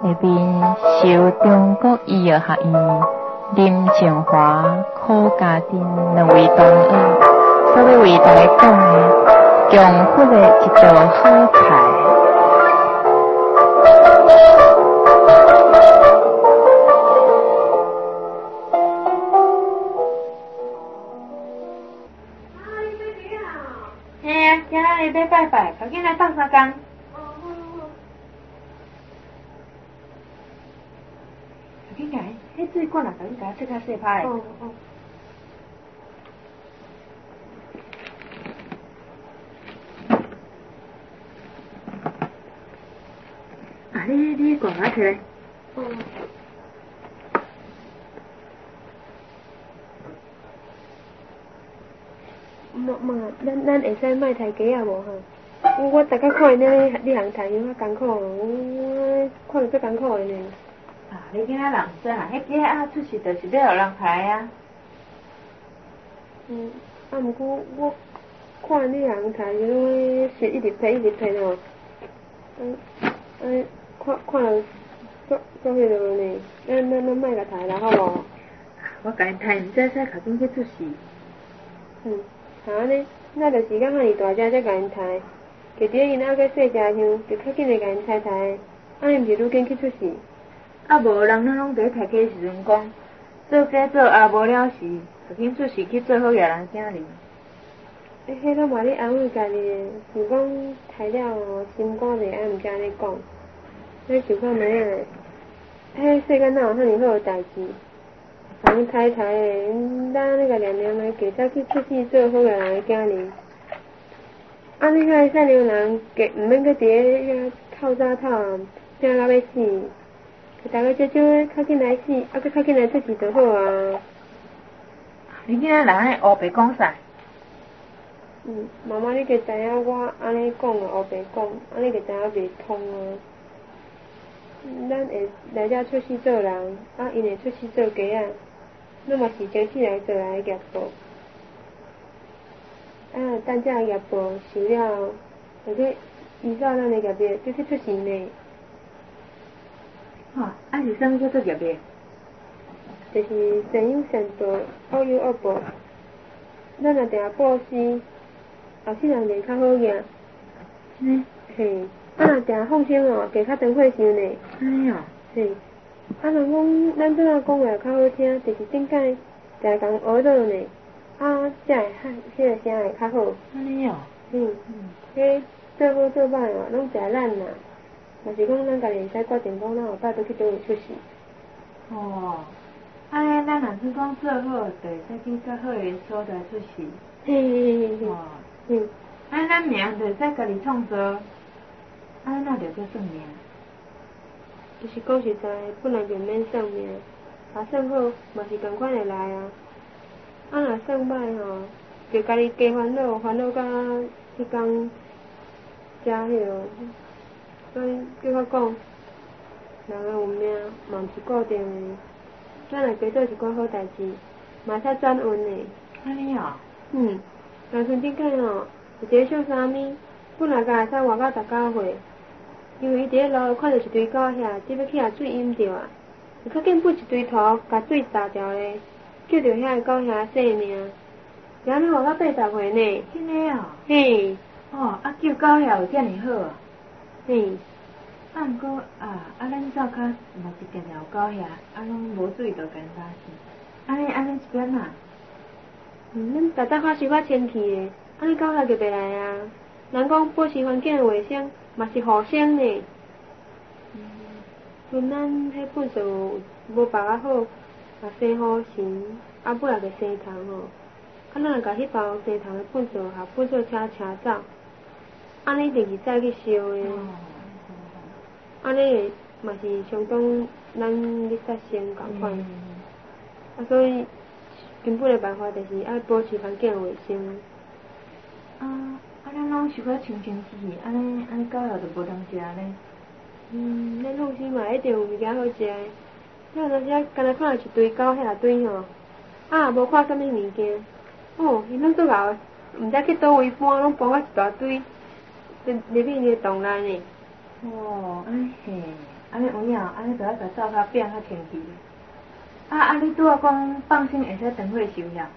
下面受中国医药学院林静华柯家珍两位同学所要为大家讲的强迫的一道好菜。 嘿啊，今仔日要拜拜，赶紧来放三工。赶紧来，迄水管啊，赶紧甲我切较细拍。啊，你管我摕来。 妈，咱会使卖台鸡啊无吼？我逐个看你行台样较艰苦，我看着足艰苦的呢。 啊，你囡仔人说啊，迄鸡啊出世就是要有人排啊。 毋过我看你行台样是一直批吼，看了足迄落呢。咱卖甲台啦，好无？ 我甲因台，毋知使较紧去出世。 安尼，那就是讲遐尼大只才甲因刣，就伫咧因仔个细只乡，就较紧的甲因刣，安尼毋是愈紧去出事。 啊无人拢伫刣鸡时阵讲，做鸡做啊无了时，就紧出世去做好野人囝哩。 迄拢嘛咧安慰家己的，是讲刣了吼，心肝袂安，毋知安尼讲。迄想看咩啊？迄世间哪有遐尼好诶代志？人刣的，咱安尼个念念的，加早去出世做好个人的囝哩。安尼遐善良人，加毋免搁伫咧遐透早透暗，拼到要死，就大家少少的较紧来死，搁较紧来出世就好啊。 你囡仔人安尼黑白讲啥？ 妈妈，你就知影我安尼讲啊，黑白讲，安尼就知影袂通啊。咱会来遮出世做人，因会出世做鸡仔。那嘛是前世来做来的业报，等这业报受了，就去依照咱的业力，就去出世呢。 是啥物叫做业力？ 就是善有善报，恶有恶报。咱若定布施，后世人就较好行。嘿，若定放生哦，加较长岁数呢。 安尼哦。 嘿。若讲咱怎啊讲话较好听，就是顶间常共学到呢，才会迄个声会较好。 安尼哦。 迄做好做歹哦，拢食咱啦。若是讲咱家己会使决定讲，咱后摆要去倒位出世。 安尼咱若是讲做好，就会使去较好的所在出世。安尼咱命就会使家己创造，安尼哪着叫算命？ 就是讲实在，本来就免算命，算好嘛是同款会来啊。若算歹吼，就家己加烦恼，烦恼到迄天才迄落。叫我讲，人有命嘛毋是固定的，咱若加做一寡好代志，嘛使转运的。 安尼哦。 像像顶间吼，有一个小三咪，本来甲会使活到19岁。因为伊伫咧路看到一堆狗遐，只要去遐水饮着啊，就较紧põ一堆土，甲水砸掉咧，救着遐个狗遐性命。是安尼活到80岁呢。 真诶哦。 嘿。 救狗遐有遮尔好啊。 嘿。 毋过咱灶骹嘛是定定有狗遐，拢无水就甲因打死。安尼一边啊？ 咱早发想较清气诶，安尼狗遐就袂来啊。人讲保持环境卫生。嘛是互生呢，像咱迄本数无包啊好，生好神，尾仔就生虫吼。咱若甲迄包生虫的本数车走，安尼第二再去烧的，安尼嘛是相当咱咧杀生共款。所以根本的办法就是爱保持环境卫生。 咱拢想要清清气气，安尼狗肉就无通食呢。 咱放心嘛，一定有物件好食的。咱若是干那看到一堆狗遐堆吼，无看啥物物件，伊拢足敖，毋知去倒位搬，拢搬到一大堆，入去因个洞内呢。 安尼嘿， 安尼有影，安尼就要甲灶骹变较清气。你拄仔讲放生会使长岁收遐？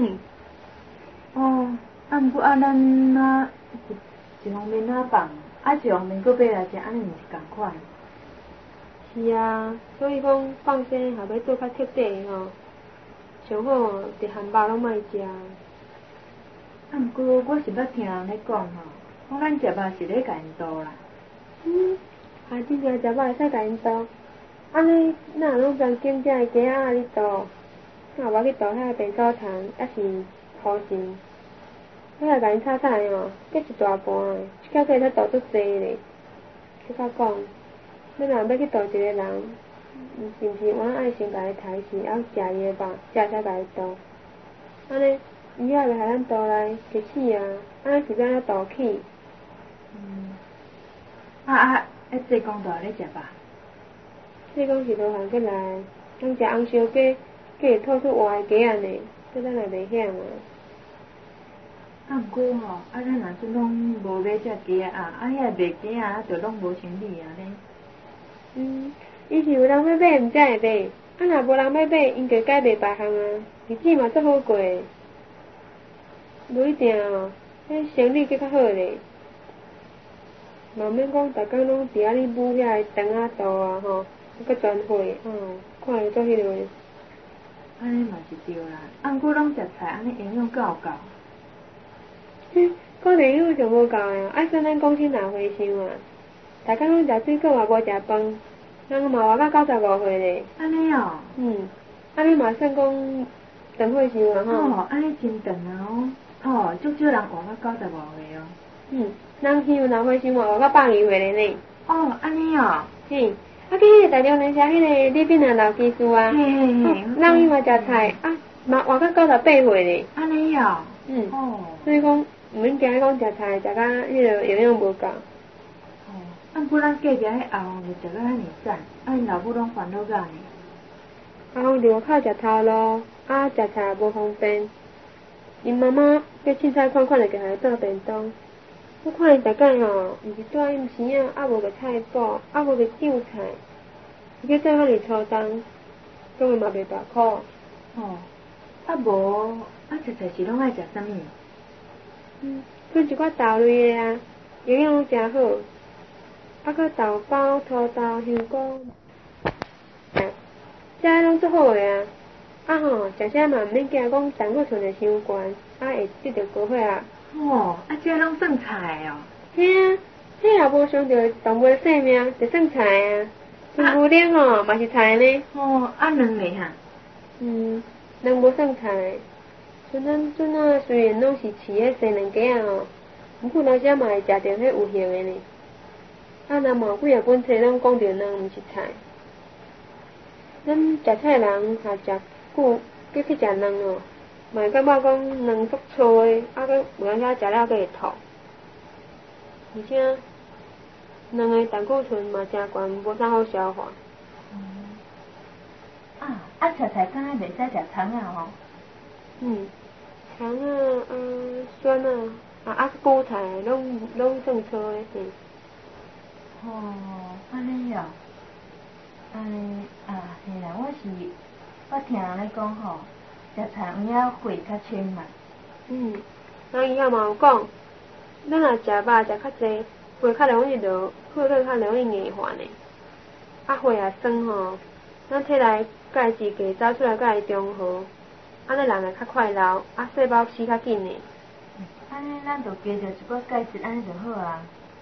毋过咱一方面放，一方面佫买来食，安尼毋是共款？ 是啊，所以讲放生若要做较彻底吼，上好一项肉拢莫食。 毋过我是捌听人咧讲吼，讲咱食肉是咧甲因度啦。 真正食肉会使甲因度，安尼哪拢专拣遮个鸡仔咧度，哪无去度遐便所虫，还是土神？我来甲因炒菜吼，计一大盘的，一口气会使度足济咧。去甲讲，你若要去度一个人，是毋是我爱先甲伊杀死，还食伊的肉，才会使甲伊度？安尼伊也袂害咱度来激死啊！安尼是要安怎度起？ 济公都咧食肉？ 济公是罗汉过来，咱食红烧鸡，计会吐出活的鸡仔呢，这咱也袂晓毋过吼，咱若阵拢无买遮鸡仔遐卖鸡仔就拢无生理安尼。 伊是有人要买，毋才会买。若无人要买，因就改卖别项啊。日子嘛足好过，无一定哦，迄生理计较好咧。嘛免讲逐工拢伫遐咧舞遐个肠仔肚啊吼，搁转会看着足迄落。 安尼嘛是对啦，毋过拢食菜，安尼营养够有够？ 可能营养上无够啊，爱算咱讲起哪回想啊？逐工拢食水果嘛无食饭，人嘛活到95岁咧。 安尼哦。 安尼嘛算讲长岁数啊吼。 安尼真长啊足少人活到95岁哦。 人乡哪岁数嘛活到120岁咧呢。 安尼哦。 去迄个台中联社迄个李炳南老技师啊，人伊嘛食菜嘛活到98岁咧。 安尼哦。 所以讲，毋免惊讲食菜食甲迄个营养无够。 毋过咱隔壁迄阿公就食到遐尔赞，因老母拢烦恼到呢。 阿公伫外口食头路，食菜也无方便。因妈妈叫凊彩款款就给伊做便当。我看伊逐摆吼，毋是带伊匙仔，无个菜脯，无个酱菜，伊去做遐尔粗重，总个嘛袂大苦。 无食菜是拢爱食啥物？ 剩一寡豆类的啊，营养拢诚好。搁豆包、土豆、香菇，这拢足好的啊！食啥嘛毋免惊讲胆固醇会伤悬，会得着高血压。 这拢算菜哦。 嘿啊，迄若无伤着动物的性命，就算菜啊。牛奶嘛是菜呢。 卵嘞哈？ 卵无算菜。像咱阵仔虽然拢是饲迄生卵鸡毋过有时嘛会食着迄有形的呢。若嘛有几啊本册拢讲着卵毋是菜。咱食菜人若食久，搁去食卵嘛会感觉讲卵足粗的，搁有当时食了搁会吐。而且卵的胆固醇嘛诚悬，无啥好消化。 食菜敢若袂使食葱吼？ 葱蒜韭菜拢算粗的。 安尼哦。嘿啦，我听人咧讲吼，食菜有影血较清嘛。 人伊遐嘛有讲，咱若食肉食较济，血较容易落，血较容易硬化呢。血也酸吼，咱体内钙质加走出来甲会中和，安尼人会较快老，细胞死较紧呢。 安尼咱就加着一寡钙质，安尼就好啊。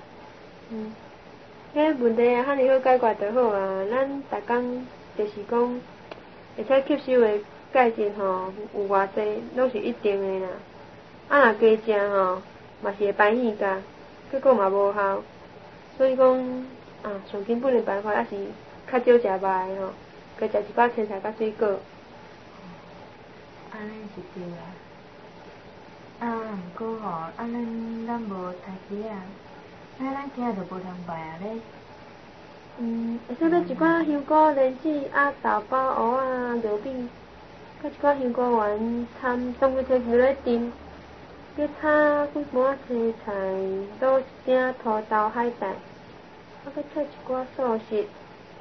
迄问题遐尔好解决就好啊！咱逐工就是讲会使吸收的钙质吼，有偌济拢是一定的啦。若加食吼，嘛是会排异噶，结果嘛无效。所以讲上根本的办法还是较少食肉的吼，加食一包青菜甲水果。 安尼是对啊。毋过吼，咱无杀鸡啊。咱囝就无通卖咧。 会使买一寡香菇、莲子、豆包、蚵仔、肉饼，佮一寡香菇丸掺当规切牛咧炖，佮炒几盘青菜、卤一鼎土豆、海带，佮切一寡素食，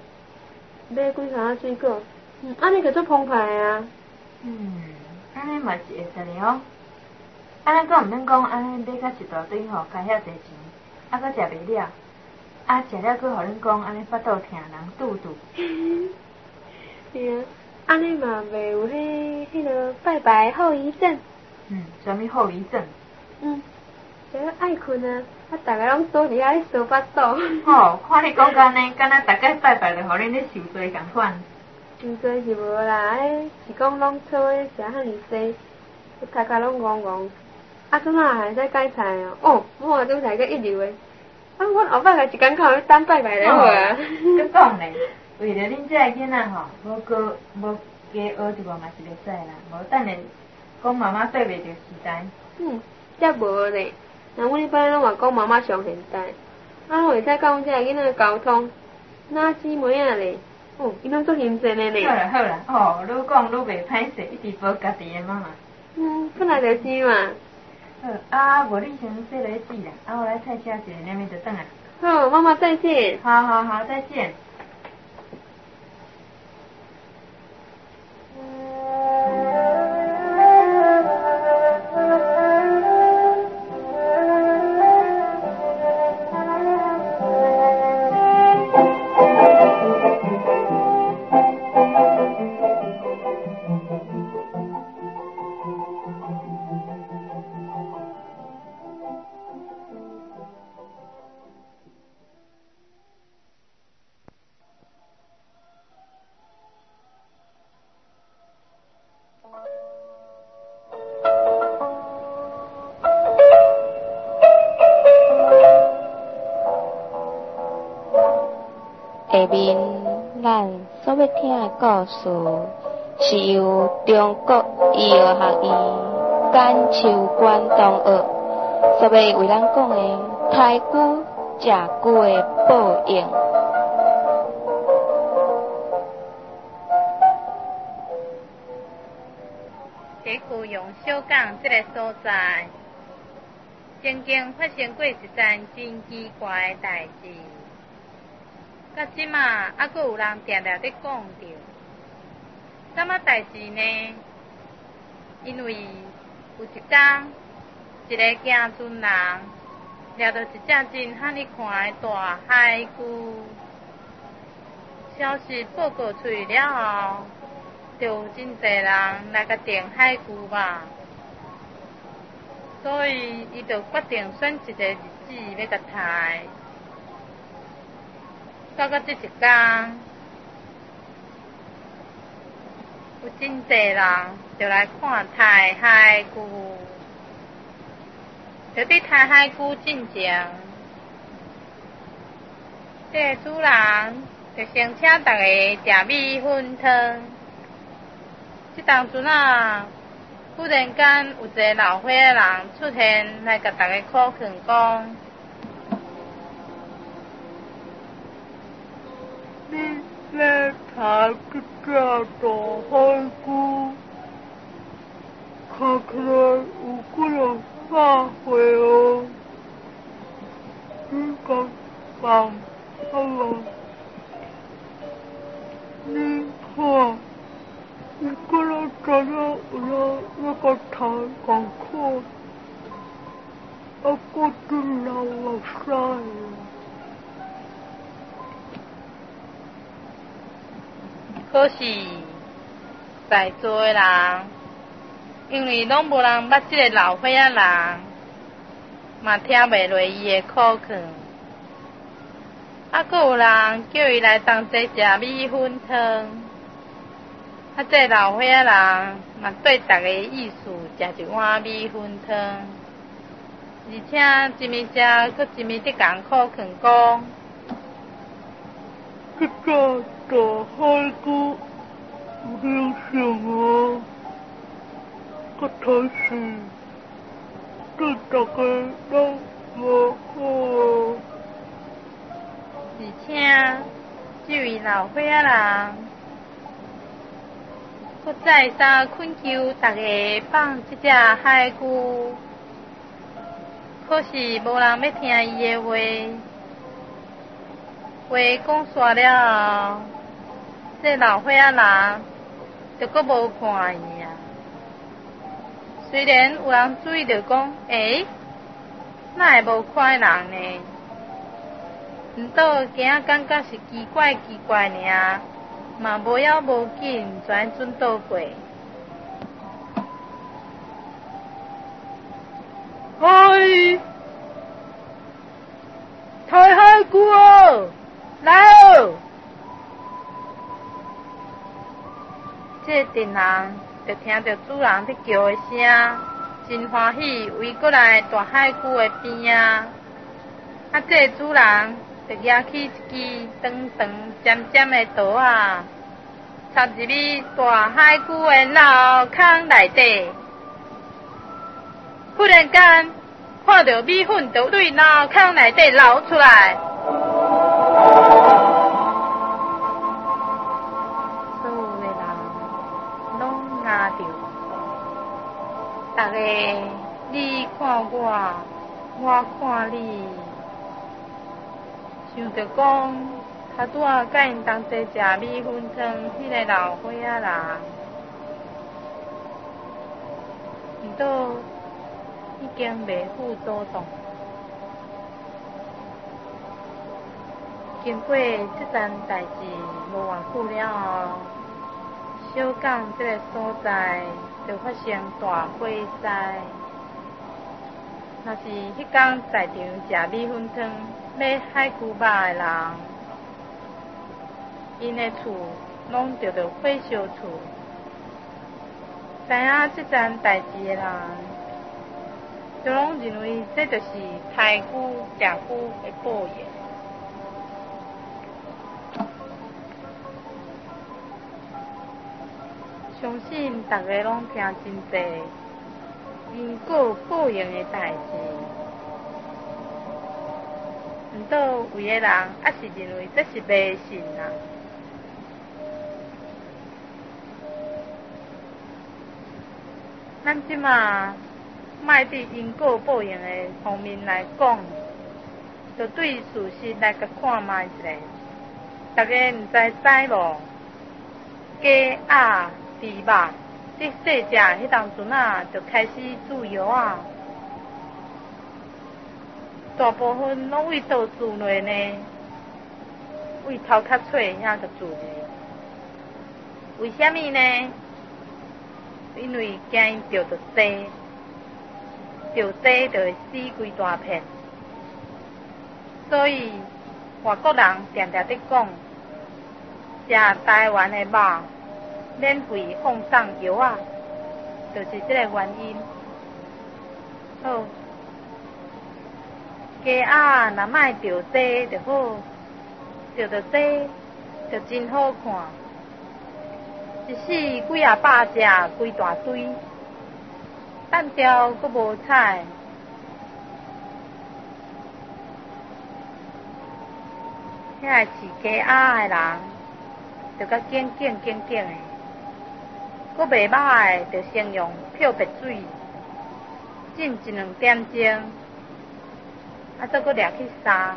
买几项水果，安尼就足澎湃啊。 安尼嘛是会使哩哦。安尼阁毋免讲，安尼买到一大堆吼，加遐侪钱，啊，阁食袂了，啊，食了阁互恁讲，安尼腹肚疼，人肚肚。 对啊，安尼嘛袂有迄个拜拜后遗症。 什么后遗症？ 就爱困啊，逐个拢倒伫遐烧腹肚。 吼，看你讲安尼，敢若逐个拜拜就互恁咧受罪共款。 受罪是无啦，是讲拢错诶食遐尼济，头壳拢戆戆。啊，怎啊还使改菜哦？我换种菜个一流诶。啊，阮后摆个一工考要等拜拜就好啊。 佮讲咧，为着恁这个囡仔吼，无加学一个嘛是袂使啦，无等下讲妈妈对袂着时代。 则无咧。那阮一般拢话讲妈妈上现代，啊，我会使甲阮这个囡仔沟通，哪姊妹啊咧？伊拢足认真诶咧。 好啦，愈讲愈袂歹势，一直无家己诶妈妈。 本来就是嘛。 好，无你先洗落去煮啦，我来菜车一下面就转来。 好，妈妈再见。 好，再见。 下面咱所要听的故事是由中国医药学院简秋馆同学所要为咱讲的太久食久的报应。 在高雄小港这个所在，曾经发生过一件真奇怪的代志。到即马还阁有人定定在讲着，什么代志呢？因为有一天，一个行船人掠到一只真罕你看的大海龟，消息报告出去了后，就有真侪人来甲订海龟吧，所以伊就决定选一个日子要甲杀。到这一天，有真侪人就来看杀海龟。就伫杀海龟进前，这个主人就先请大家食米粉汤。这当阵啊，忽然间有一个老岁仔人出现来甲大家苦劝讲。 你来杀这只大海龟，看起来有几多百岁哦。你敢放好吗？你看，你可能知影有人要甲杀艰苦，啊，搁真老啊晒啊。 可是，在座的人，因为拢无人捌这个老岁仔人，嘛听袂落伊的苦劝，还阁有人叫伊来同齐食米粉汤，这个老岁仔人嘛对大家意思食一碗米粉汤，而且一面食，佮一面伫共苦劝讲。 这只大海龟有灵性哦，个台是对大家都无好哦。 而且，这位老岁仔人，佮再三恳求大家放这只海龟，可是无人要听伊的话。话讲煞了后， 这老伙仔人就阁无看伊啊。虽然有人注意到讲，哪会无看人呢？毋过惊感觉是奇怪尔，嘛无要无紧，全准倒过。 嗨，太海姑哦，来哦！ 这阵人就听到主人在叫的声，真欢喜，围过来大海龟的边啊！这主人就举起一支长长尖尖的刀啊，插入去大海龟的脑孔内底。忽然间，看到米粉就对脑孔内底流出来。所有的人拢压着，大家你看我，我看你，想着讲，他拄仔甲因同齐食米粉汤，迄个老伙仔人，毋过已经袂负所动。经过这件代志无偌久了后，小港这个所在就发生大火灾。若是迄天在场食米粉汤、买海龟肉的人，因的厝拢着火烧厝。知影这件代志的人，就拢认为这就是太姑假姑的报应。相信大家拢听真济因果报应的代志，毋过有的人还是认为这是迷信啊。咱即马卖伫因果报应的方面来讲，就对事实来甲看卖一下。大家毋知无？鸡鸭猪肉，你细食迄当阵啊，就开始煮药啊。大部分拢为倒煮落呢？为头壳脆遐个煮的。为虾米呢？因为惊因钓到鸡，钓鸡就会死规大片。所以外国人常常伫讲，食台湾的肉，免费放送药啊，就是这个原因。好，鸡鸭若莫钓鸡就好，钓到鸡就真好看。一死几啊百只，规大堆，蛋雕阁无彩。遐个饲鸡鸭的人，就甲警的，阁袂歹的，就先用漂白水浸1-2点钟，再阁掠去杀。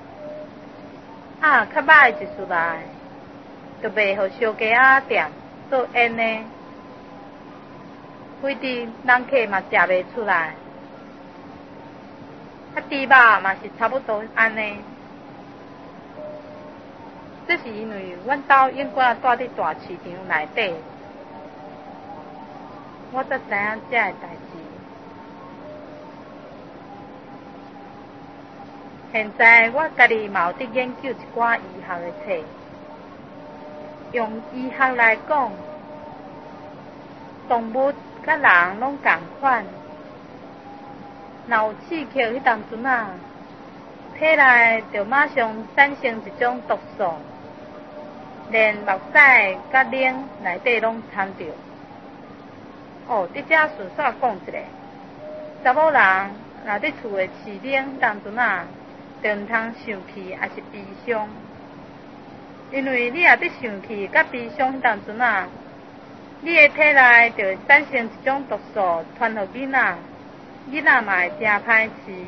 较歹的一出来，就卖互烧鸡仔店做烟的，规阵人客嘛食袂出来。猪肉嘛是差不多安尼。这是因为阮兜永远住伫大市场内底，我才知影这个代志。现在我家己嘛有伫研究一寡医学的册，用医学来讲，动物甲人拢同款，若有刺激迄当阵啊，体内就马上产生一种毒素。连目屎甲冷内底拢掺着。伫遮顺续讲一下，查某人若伫厝的饲冷当阵啊，就毋通生气也是悲伤，因为你若伫生气甲悲伤当阵啊，你的体内就会产生一种毒素传互囡仔，囡仔嘛会真歹饲，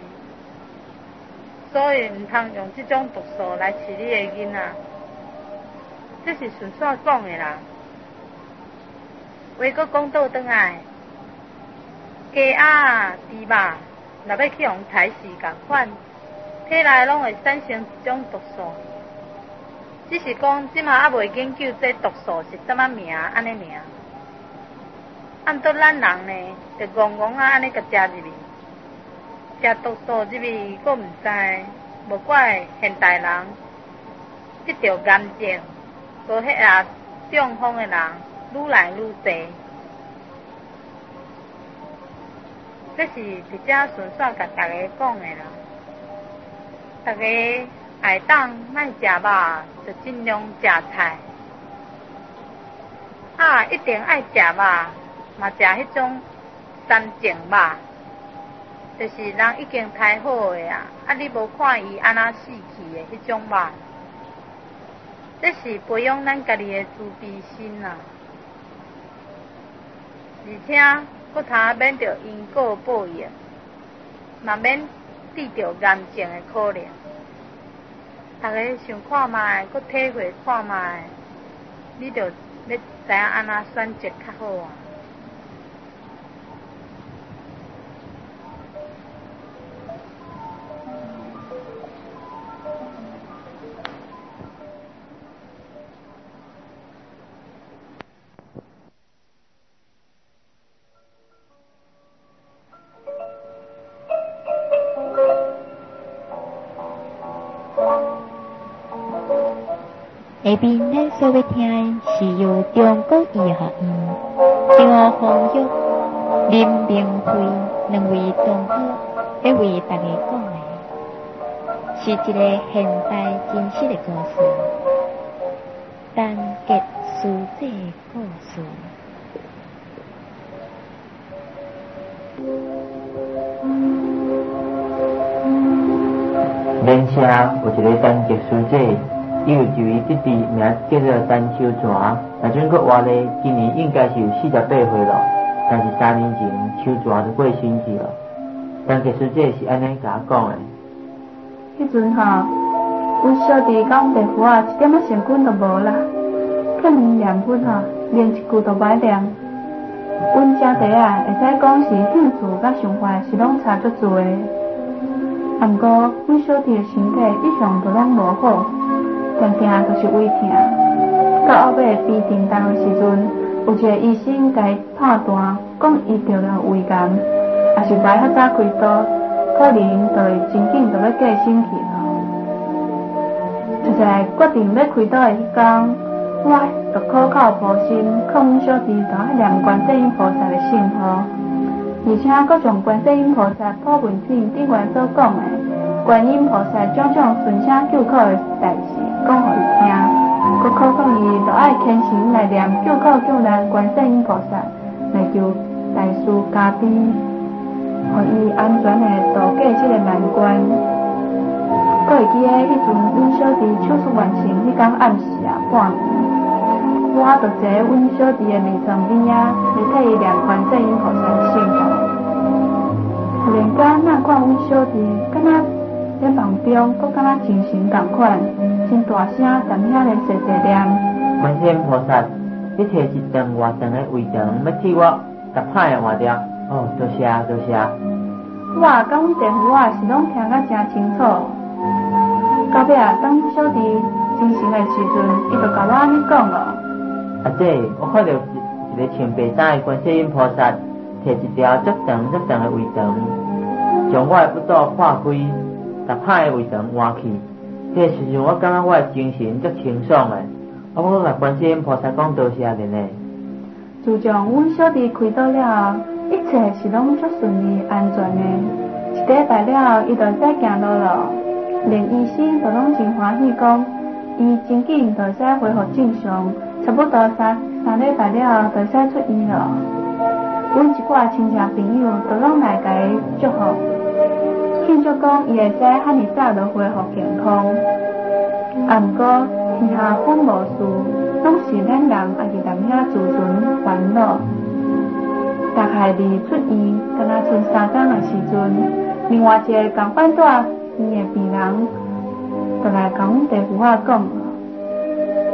所以毋通用这种毒素来饲你的囡仔。 这是顺续讲的啦。话搁讲倒转来，鸡鸭猪肉，若要去用杀死共款，体内拢会产生一种毒素。只是讲即马还未研究这毒素是怎么名，安尼名。按倒咱人呢，就戆戆安尼甲食入去，食毒素入去，佫毋知，无怪现代人得着癌症，无迄啊中风的人愈来愈多。这是直接顺续甲大家讲的啦。大家爱当莫食肉，就尽量食菜。一定爱食肉，嘛食迄种三净肉，就是人已经杀好的啊，你无看伊安那死去的迄种肉。这是培养咱家己的自卑心啊，而且佫通免着因果报应，嘛免得着癌症的可能。大家想看卖，佫体会看卖，你着要知影安那选择较好啊。 下面咱所要听的是由中国医学院张丰玉、林明辉两位同学要为大家讲的，是一个现代真实的故事，单结书这的故事。 连社有一个单结书姐。伊有就伊弟弟名叫做单秋泉，若准佫活咧，今年应该是有48岁咯。但是3年前秋泉就过身去了。但其实这是安尼甲我讲的。 迄阵吼，阮小弟甲阮弟夫啊，一点仔成菌都无啦，去年念粉吼，连一句都歹念。阮家弟啊，会使讲是兴趣甲想法是拢差足多的。啊，毋过阮小弟的身体一向都拢无好。常常就是胃痛，到后尾病诊单的时阵，有一个医生甲伊判断，讲伊得了胃癌，也是歹较早开刀，可能就会真紧就要过身去了。就在决定要开刀的迄天，我就苦口婆心，劝阮小弟就爱念观世音菩萨的圣号，而且佫从观世音菩萨普文品顶悬所讲的观音菩萨种种顺声救苦的代志。讲互伊听，佮考讲伊就爱虔诚来念救苦救难观世音菩萨，来求大师加持，互伊安全的度过这个难关。佮会记得迄阵阮小弟手术完成迄天暗时半暝，我就坐阮小弟的面床边来替伊念观世音菩萨的圣号。忽然间，咱看阮小弟，敢若在梦中，佫敢若精神共款。真大声，踮遐咧细细念。 观世音菩萨，你摕一长偌长的胃肠，要替我甲歹的换掉。哦，多谢多谢。 我甲阮弟夫啊是拢听甲真清楚。到尾啊，当小弟精神的时阵，伊就甲我安尼讲咯。 阿姐，我看到一个穿白衫的观世音菩萨，摕一条足长足长的胃肠，将我的腹肚破开，甲歹的胃肠换去。这时阵，我感觉我的精神足清爽的，我甲观世音菩萨讲多谢恁嘞。 自从阮小弟开刀了后，一切是拢足顺利安全的。一礼拜了后，伊就会使行路了，连医生都拢真欢喜，讲伊真紧就会使恢复正常，差不多三礼拜了后就会使出院了。阮一寡亲戚朋友都拢来甲伊祝福。庆祝讲伊会使遐尼早就恢复健康，啊，毋过天下本无事，拢是咱人也是踮遐自寻烦恼。大概离出院敢若剩3天的时阵，另外一个共款住院的病人，就来甲阮弟夫仔讲，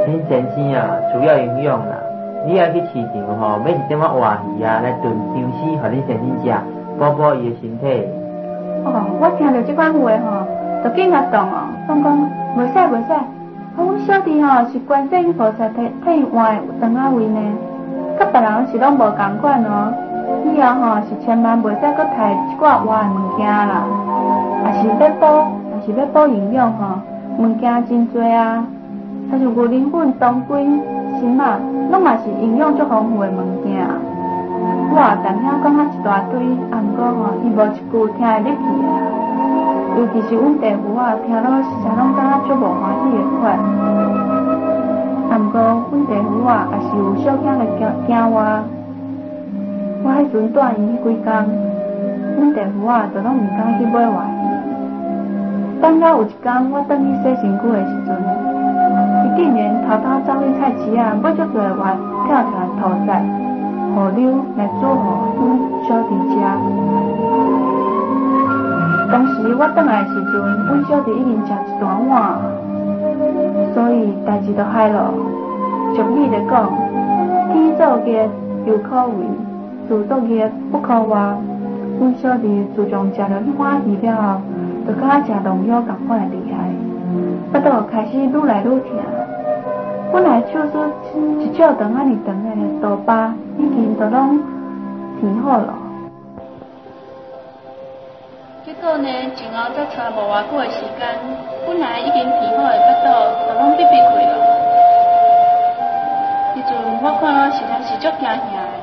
恁先生啊，主要营养啦，你爱去市场吼，买一点仔活鱼啊来炖姜丝，互恁先生食，补伊的身体。 哦，我听到这款话吼，就紧甲动哦，讲袂使袂使，阮小弟吼是观世音菩萨替伊换的肠仔胃呢，甲别人是拢无共款哦。以后吼是千万袂使搁摕一寡活的物件啦，也是要补营养吼，物件真多啊，像是牛奶粉、当归、心啊，拢嘛是营养足丰富的物件。我但遐讲遐一大堆，啊毋过吼，伊无一句听会入去啊。尤其是阮弟夫啊，听了时常拢感觉足无欢喜的款。啊毋过阮弟夫啊，也是有小囝来惊我。我迄阵带伊去几工，阮弟夫啊，就拢毋敢去买活鱼。等到有一天，我转去洗身躯的时阵，伊竟然偷偷走去菜市啊，买足多活跳出来屠宰。河溜来煮互阮小弟食。当时我转来的时阵，阮小弟已经食一大碗，所以代志就害咯。俗语来讲，天作孽犹可为，自作孽不可活。阮小弟自从食了迄碗鱼了后，就甲食农药共款的厉害，腹肚开始愈来愈痛。本来手术一照长安尼长的刀疤，已经都拢填好了。 结果呢，前后才差无偌久的时间，本来已经填好的腹肚，都拢闭开了。迄阵我看了实在是足惊吓的。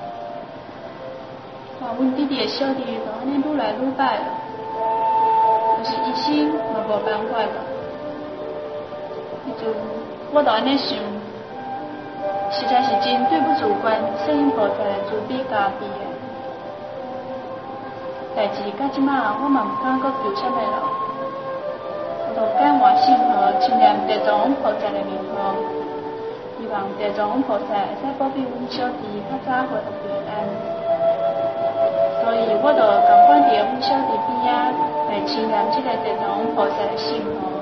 阮弟弟的小弟就安尼愈来愈歹了，就是医生嘛无办法了。迄阵我就安尼想，实在是真对不住观世音菩萨的慈悲加庇的。代志到即马，我嘛毋敢搁求啥物咯，我就敢换信号，亲念地藏王菩萨的名号，希望地藏王菩萨会使保庇阮小弟较早恢复平安。所以我就共款伫阮小弟边仔来亲念即个地藏王菩萨的信号。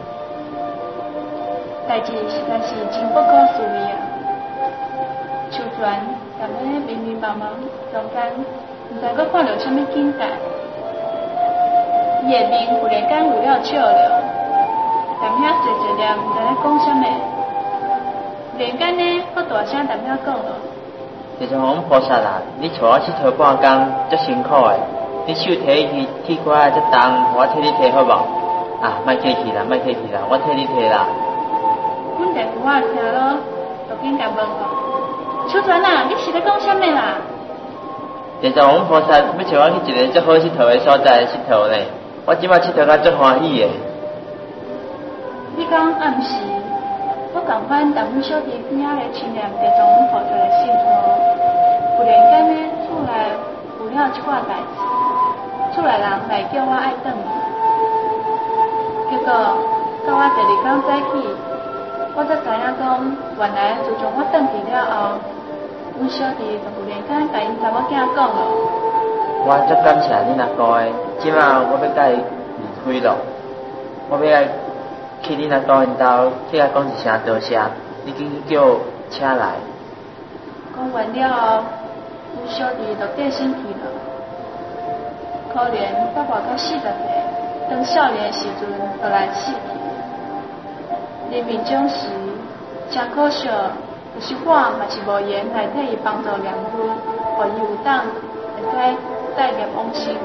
代志实在是真不可思议啊！手船踮咧迷迷茫茫中间，毋知阁看到啥物境界。伊的面忽然间有了笑了，踮遐坐坐念，毋知咧讲啥物。忽然间呢，搁大声踮遐讲咯： 地藏王菩萨啊，你带我佚佗半工，足辛苦的。你手提去铁拐遮重，我替你提好无？啊，莫客气啦，莫客气啦，我替你提啦。 阮弟夫啊听了，就紧甲问讲：手传啊，你是咧讲啥物啦？ 地藏王菩萨要带我去一个足好佚佗的所在佚佗呢，我即摆佚佗甲足欢喜的。 你讲暗时，我共款踮阮小弟边仔咧亲念地藏王菩萨的信号，忽然间呢，厝内有了一寡代志，厝内人来叫我爱转去，结果到我第二天早起。我才知影讲，原来自从我转去了后，阮小弟就忽然间甲因查某囝讲咯。 我足感谢恁阿姑的，即马我要甲伊离开咯，我要来去恁阿姑因兜，去甲讲一声多谢，你紧去叫车来。 讲完了后，阮小弟就过身去了。可怜我活到40岁，当少年的时阵就来死去。临命终时，真可惜，就是我嘛是无缘来替伊帮助良分，互伊有当会使带业往生。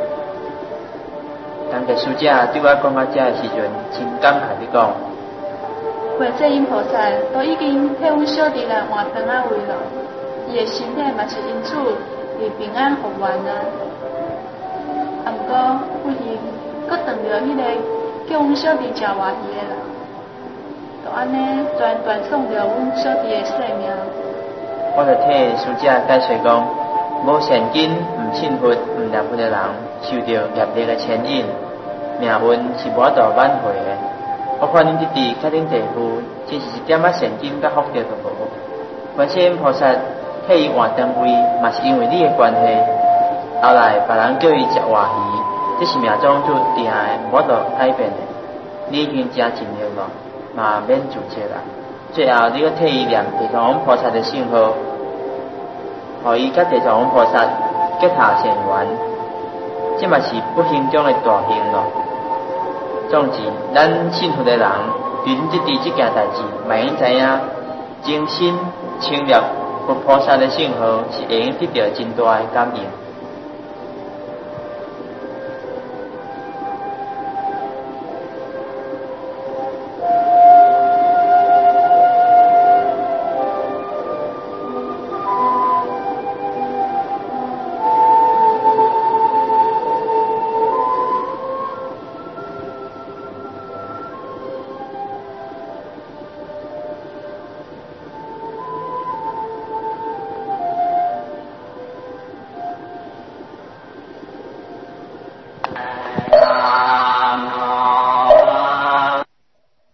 当地师姐对我讲到这的时阵，真感慨你讲。 观世音菩萨都已经替阮小弟来换肠仔胃了，伊的身体嘛是因此而平安复原啊。啊，毋过不幸搁撞着迄个叫阮小弟食活鱼的人。就安尼断送着阮小弟的性命。 我就替师姐解释讲，无善根、毋信佛、毋念佛的人，受到业力的牵引，命运是无法度挽回的。我看恁弟弟甲恁弟夫，真是一点仔善根甲福德都无。观世音菩萨替伊换肠胃，嘛是因为你的关系。后来别人叫伊食活鱼，这是命中注定的，无法度改变的。你已经真尽力了。嘛免自责啦， 最后你搁替伊念地藏王菩萨的圣号，互伊甲地藏王菩萨结下善缘，这嘛是不幸中的大幸咯。总之，咱信佛的人对恁这件代志，嘛应知影，真心称念佛菩萨的圣号，是会用得到真大的感应。